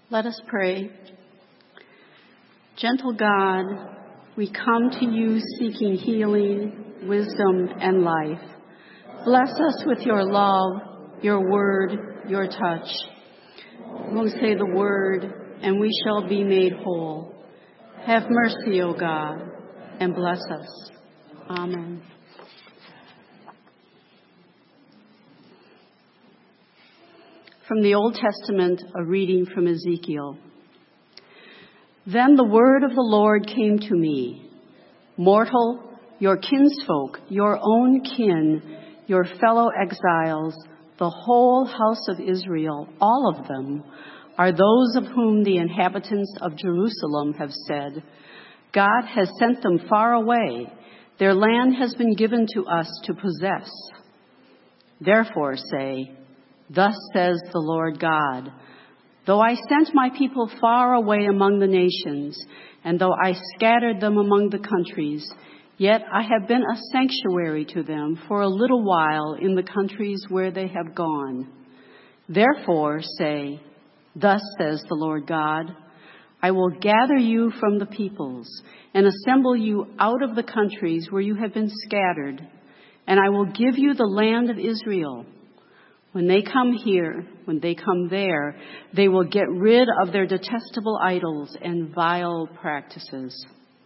Let us pray. Gentle God, we come to you seeking healing, wisdom, and life. Bless us with your love, your word, your touch. We'll say the word, and we shall be made whole. Have mercy, O God, and bless us. Amen. From the Old Testament, a reading from Ezekiel. Then the word of the Lord came to me. Mortal, your kinsfolk, your own kin, your fellow exiles, the whole house of Israel, all of them, are those of whom the inhabitants of Jerusalem have said, God has sent them far away. Their land has been given to us to possess. Therefore say, Thus says the Lord God, though I sent my people far away among the nations, and though I scattered them among the countries, yet I have been a sanctuary to them for a little while in the countries where they have gone. Therefore say, Thus says the Lord God, I will gather you from the peoples and assemble you out of the countries where you have been scattered, and I will give you the land of Israel. When they come here, when they come there, they will get rid of their detestable idols and vile practices.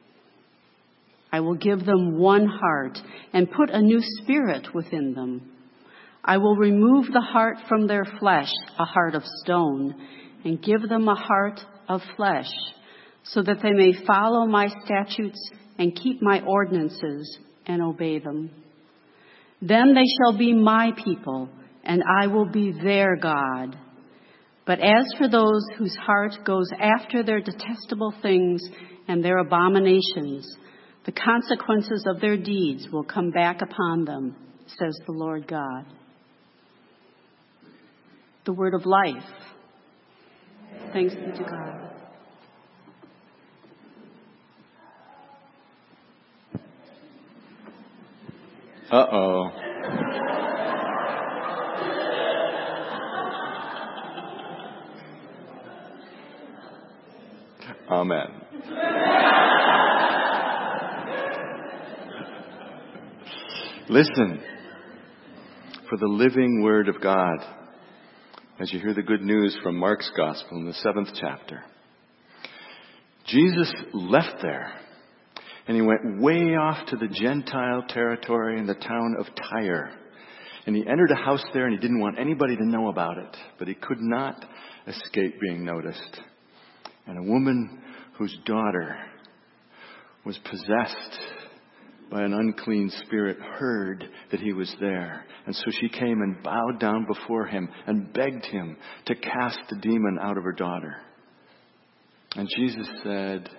I will give them one heart and put a new spirit within them. I will remove the heart from their flesh, a heart of stone, and give them a heart of flesh, so that they may follow my statutes and keep my ordinances and obey them. Then they shall be my people, and I will be their God. But as for those whose heart goes after their detestable things and their abominations, the consequences of their deeds will come back upon them, says the Lord God. The word of life. Thanks be to God. Uh-oh. Amen. Listen for the living word of God as you hear the good news from Mark's Gospel in the 7th chapter. Jesus left there and he went way off to the Gentile territory in the town of Tyre. And he entered a house there and he didn't want anybody to know about it, but he could not escape being noticed. And a woman whose daughter was possessed by an unclean spirit heard that he was there. And so she came and bowed down before him and begged him to cast the demon out of her daughter. And Jesus said,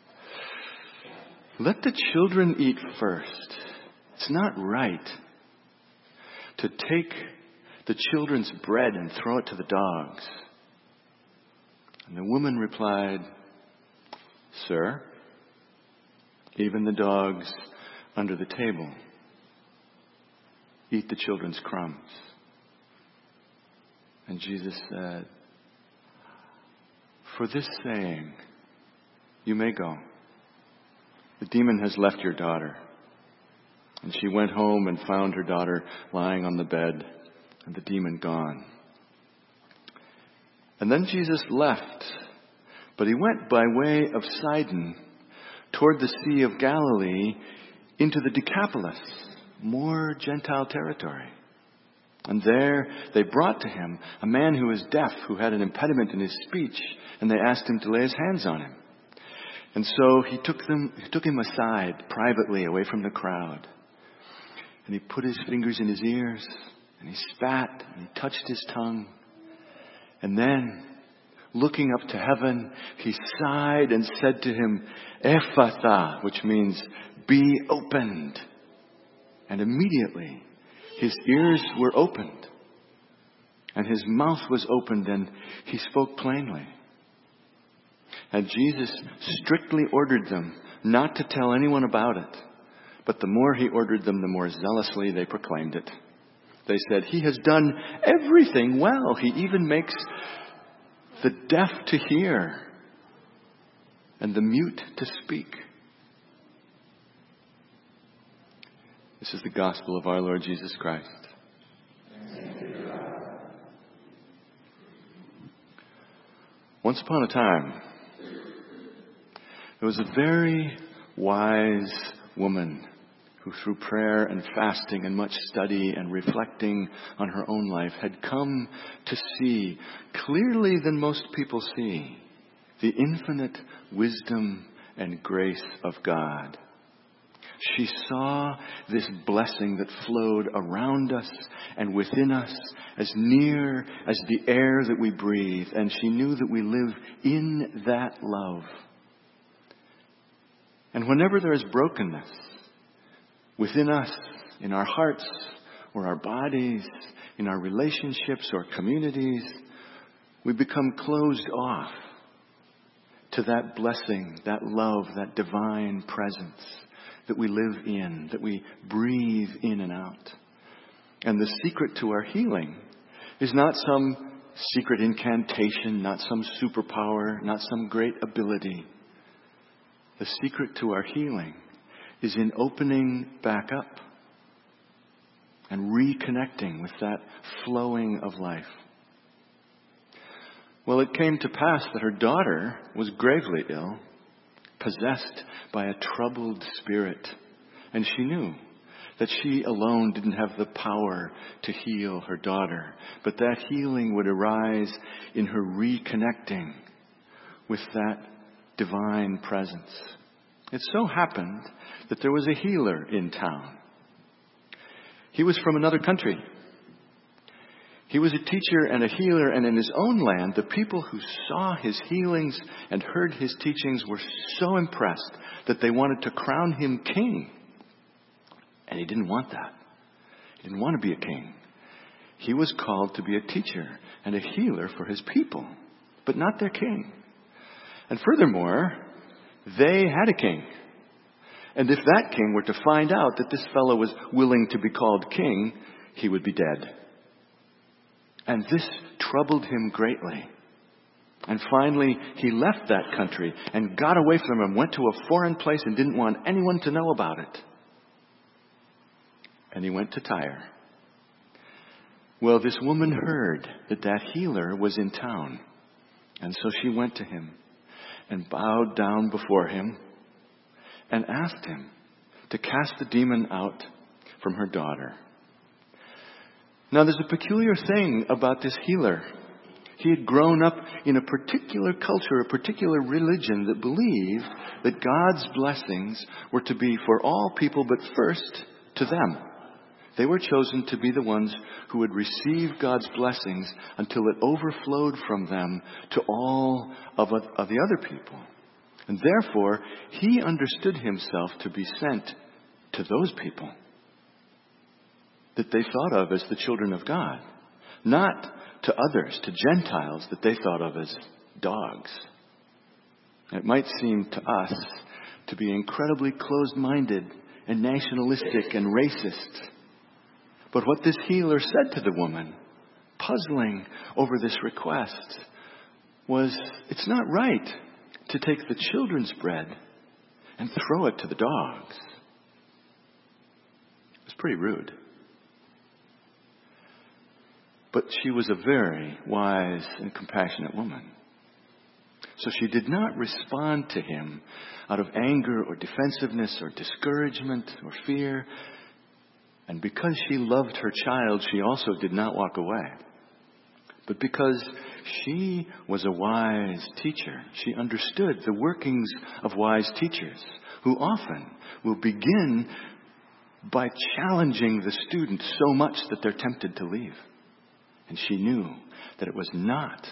Let the children eat first. It's not right to take the children's bread and throw it to the dogs. And the woman replied, Sir, even the dogs under the table eat the children's crumbs. And Jesus said, For this saying, you may go. The demon has left your daughter. And she went home and found her daughter lying on the bed and the demon gone. And then Jesus left, but he went by way of Sidon toward the Sea of Galilee into the Decapolis, more Gentile territory. And there they brought to him a man who was deaf, who had an impediment in his speech, and they asked him to lay his hands on him. And so he took him aside privately away from the crowd. And he put his fingers in his ears, and he spat, and he touched his tongue. And then, looking up to heaven, he sighed and said to him, Ephatha, which means, be opened. And immediately, his ears were opened, and his mouth was opened, and he spoke plainly. And Jesus strictly ordered them not to tell anyone about it. But the more he ordered them, the more zealously they proclaimed it. They said, He has done everything well. He even makes the deaf to hear, and the mute to speak. This is the gospel of our Lord Jesus Christ. Once upon a time, there was a very wise woman who through prayer and fasting and much study and reflecting on her own life had come to see clearly than most people see the infinite wisdom and grace of God. She saw this blessing that flowed around us and within us as near as the air that we breathe, and she knew that we live in that love. And whenever there is brokenness within us, in our hearts or our bodies, in our relationships or communities, we become closed off to that blessing, that love, that divine presence that we live in, that we breathe in and out. And the secret to our healing is not some secret incantation, not some superpower, not some great ability. The secret to our healing is in opening back up and reconnecting with that flowing of life. Well, it came to pass that her daughter was gravely ill, possessed by a troubled spirit, and she knew that she alone didn't have the power to heal her daughter, but that healing would arise in her reconnecting with that divine presence. It so happened that there was a healer in town. He was from another country. He was a teacher and a healer, and in his own land, the people who saw his healings and heard his teachings were so impressed that they wanted to crown him king. And he didn't want that. He didn't want to be a king. He was called to be a teacher and a healer for his people, but not their king. And furthermore, they had a king. And if that king were to find out that this fellow was willing to be called king, he would be dead. And this troubled him greatly. And finally, he left that country and got away from him, went to a foreign place and didn't want anyone to know about it. And he went to Tyre. Well, this woman heard that that healer was in town. And so she went to him and bowed down before him and asked him to cast the demon out from her daughter. Now, there's a peculiar thing about this healer. He had grown up in a particular culture, a particular religion that believed that God's blessings were to be for all people, but first to them. They were chosen to be the ones who would receive God's blessings until it overflowed from them to all of the other people. And therefore, he understood himself to be sent to those people that they thought of as the children of God, not to others, to Gentiles that they thought of as dogs. It might seem to us to be incredibly closed-minded and nationalistic and racist. But what this healer said to the woman, puzzling over this request, was, it's not right to take the children's bread and throw it to the dogs. It was pretty rude. But she was a very wise and compassionate woman. So she did not respond to him out of anger or defensiveness or discouragement or fear. And because she loved her child, she also did not walk away. But because she was a wise teacher, she understood the workings of wise teachers, who often will begin by challenging the student so much that they're tempted to leave. And she knew that it was not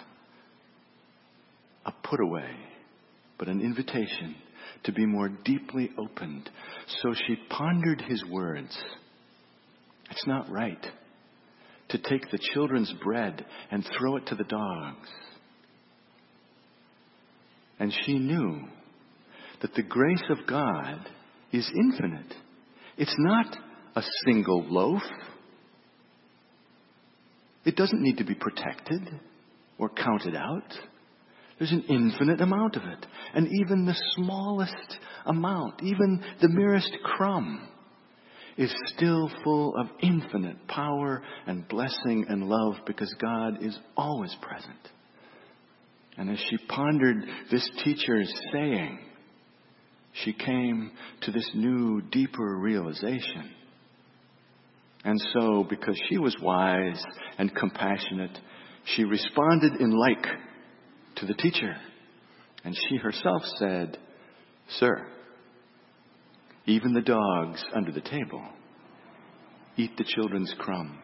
a put away, but an invitation to be more deeply opened. So she pondered his words. It's not right to take the children's bread and throw it to the dogs. And she knew that the grace of God is infinite. It's not a single loaf. It doesn't need to be protected or counted out. There's an infinite amount of it. And even the smallest amount, even the merest crumb, is still full of infinite power and blessing and love, because God is always present. And as she pondered this teacher's saying, she came to this new, deeper realization. And so, because she was wise and compassionate, she responded in like to the teacher. And she herself said, "Sir, even the dogs under the table eat the children's crumbs."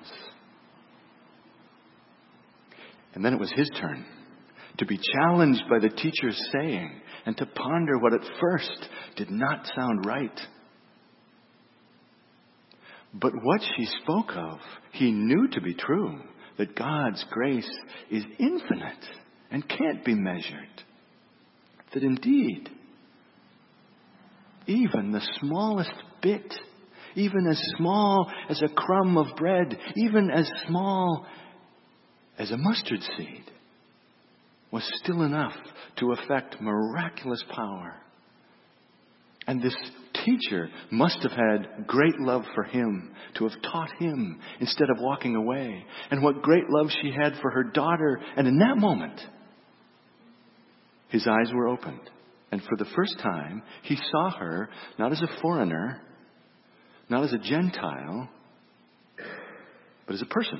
And then it was his turn to be challenged by the teacher's saying and to ponder what at first did not sound right. But what she spoke of, he knew to be true, that God's grace is infinite and can't be measured. That indeed, even the smallest bit, even as small as a crumb of bread, even as small as a mustard seed, was still enough to affect miraculous power. And this teacher must have had great love for him, to have taught him instead of walking away. And what great love she had for her daughter. And in that moment, his eyes were opened. And for the first time, he saw her not as a foreigner, not as a Gentile, but as a person.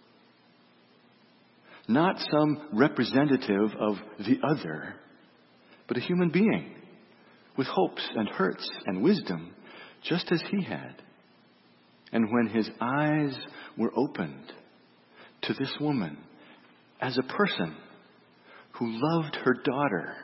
Not some representative of the other, but a human being with hopes and hurts and wisdom, just as he had. And when his eyes were opened to this woman as a person who loved her daughter,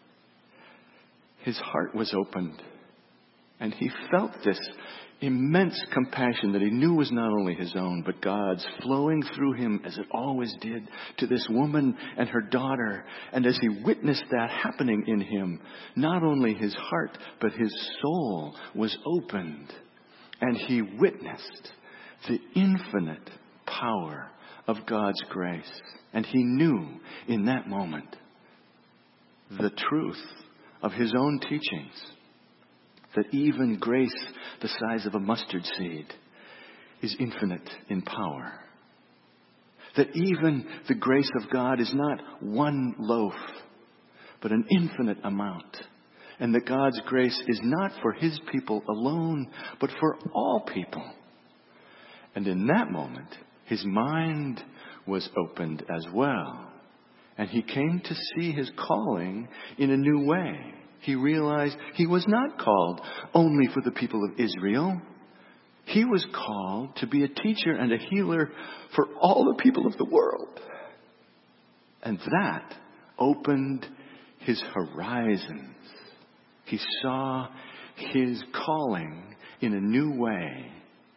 his heart was opened, and he felt this immense compassion that he knew was not only his own, but God's, flowing through him as it always did to this woman and her daughter. And as he witnessed that happening in him, not only his heart, but his soul was opened. And he witnessed the infinite power of God's grace. And he knew in that moment the truth of his own teachings, that even grace the size of a mustard seed is infinite in power. That even the grace of God is not one loaf, but an infinite amount. And that God's grace is not for his people alone, but for all people. And in that moment, his mind was opened as well. And he came to see his calling in a new way. He realized he was not called only for the people of Israel. He was called to be a teacher and a healer for all the people of the world. And that opened his horizons. He saw his calling in a new way,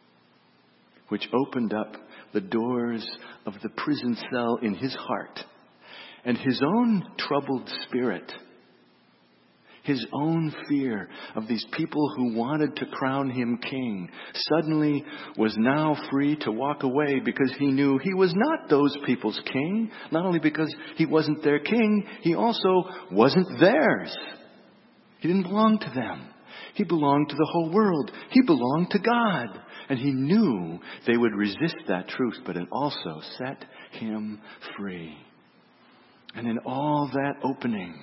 which opened up the doors of the prison cell in his heart. And his own troubled spirit, his own fear of these people who wanted to crown him king, suddenly was now free to walk away, because he knew he was not those people's king. Not only because he wasn't their king, he also wasn't theirs. He didn't belong to them. He belonged to the whole world. He belonged to God. And he knew they would resist that truth, but it also set him free. And in all that opening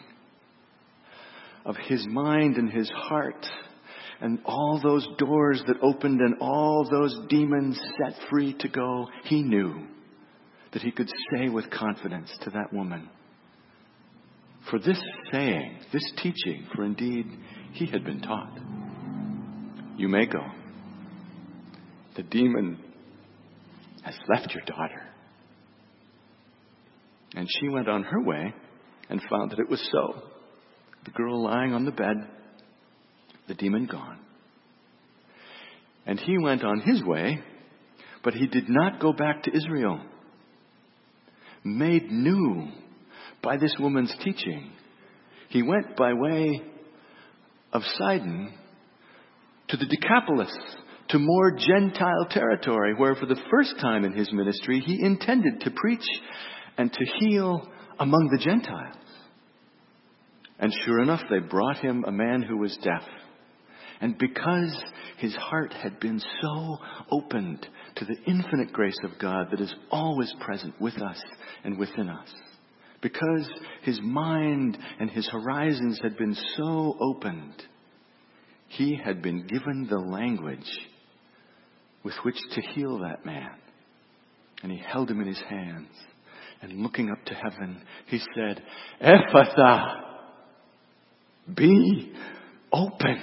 of his mind and his heart, and all those doors that opened and all those demons set free to go, he knew that he could say with confidence to that woman, for this saying, this teaching, for indeed he had been taught, you may go. The demon has left your daughter. And she went on her way and found that it was so. The girl lying on the bed, the demon gone. And he went on his way, but he did not go back to Israel. Made new by this woman's teaching, he went by way of Sidon to the Decapolis, to more Gentile territory, where for the first time in his ministry he intended to preach and to heal among the Gentiles. And sure enough, they brought him a man who was deaf. And because his heart had been so opened to the infinite grace of God that is always present with us and within us, because his mind and his horizons had been so opened, he had been given the language with which to heal that man. And he held him in his hands. And looking up to heaven, he said, Ephphatha, be opened.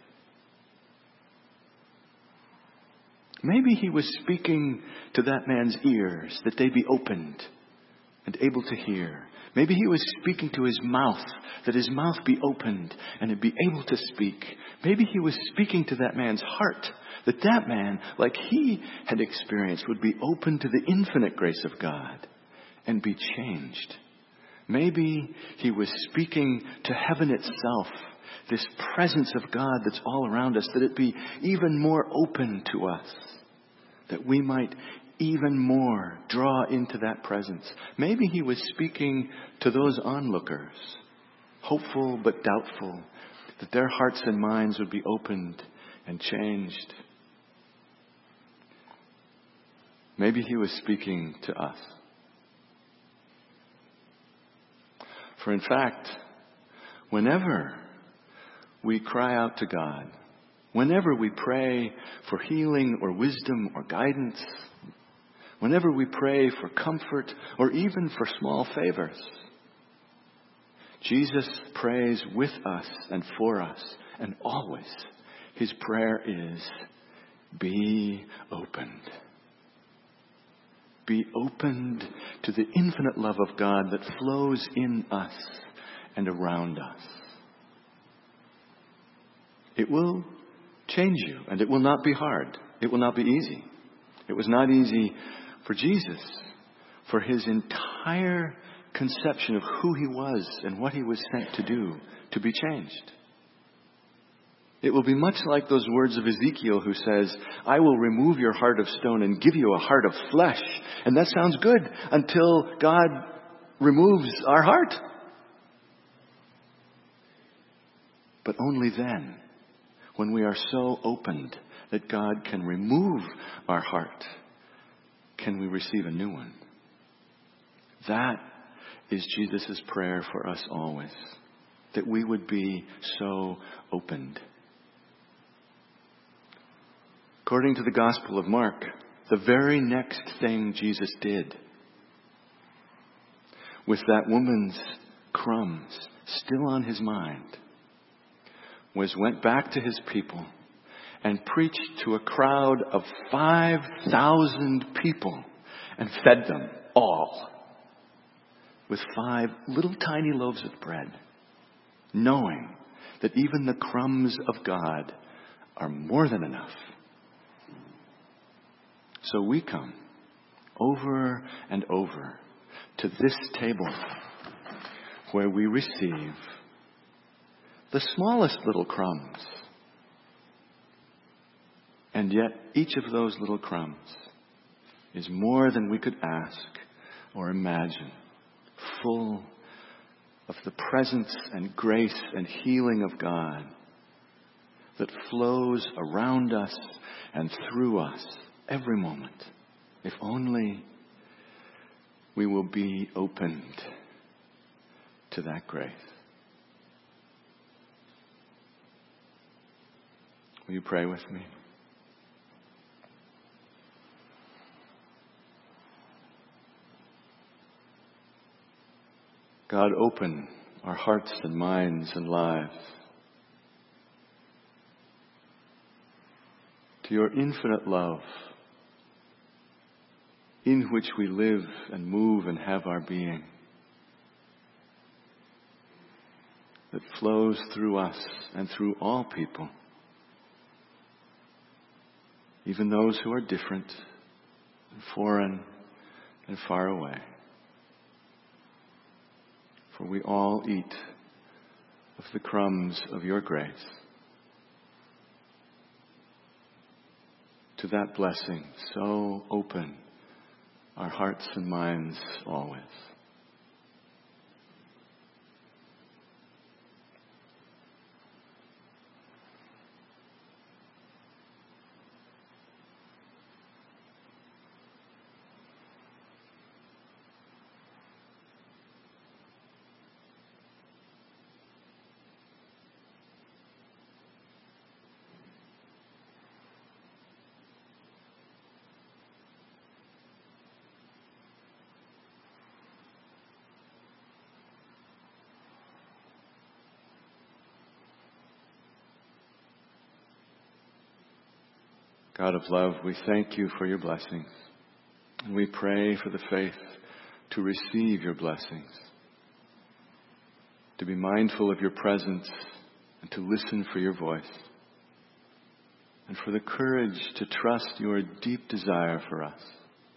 Maybe he was speaking to that man's ears, that they be opened and able to hear. Maybe he was speaking to his mouth, that his mouth be opened and it be able to speak. Maybe he was speaking to that man's heart, that that man, like he had experienced, would be open to the infinite grace of God and be changed. Maybe he was speaking to heaven itself, this presence of God that's all around us, that it be even more open to us, that we might even more draw into that presence. Maybe he was speaking to those onlookers, hopeful but doubtful, that their hearts and minds would be opened and changed. Maybe he was speaking to us. For in fact, whenever we cry out to God, whenever we pray for healing or wisdom or guidance, whenever we pray for comfort or even for small favors, Jesus prays with us and for us. And always his prayer is, be opened. Be opened to the infinite love of God that flows in us and around us. It will change you, and it will not be hard. It will not be easy. It was not easy for Jesus, for his entire conception of who he was and what he was sent to do, to be changed. It will be much like those words of Ezekiel who says, I will remove your heart of stone and give you a heart of flesh. And that sounds good until God removes our heart. But only then, when we are so opened that God can remove our heart, can we receive a new one. That is Jesus' prayer for us always, that we would be so opened. According to the Gospel of Mark, the very next thing Jesus did, with that woman's crumbs still on his mind, was went back to his people and preached to a crowd of 5,000 people and fed them all with 5 little tiny loaves of bread, knowing that even the crumbs of God are more than enough. So we come over and over to this table where we receive the smallest little crumbs. And yet each of those little crumbs is more than we could ask or imagine, full of the presence and grace and healing of God that flows around us and through us every moment, if only we will be opened to that grace. Will you pray with me? God, open our hearts and minds and lives to your infinite love, in which we live and move and have our being, that flows through us and through all people, even those who are different and foreign and far away. For we all eat of the crumbs of your grace. To that blessing, so open our hearts and minds always. God of love, we thank you for your blessings. And we pray for the faith to receive your blessings, to be mindful of your presence and to listen for your voice, and for the courage to trust your deep desire for us,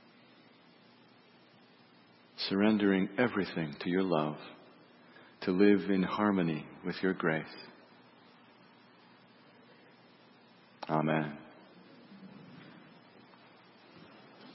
surrendering everything to your love, to live in harmony with your grace. Amen.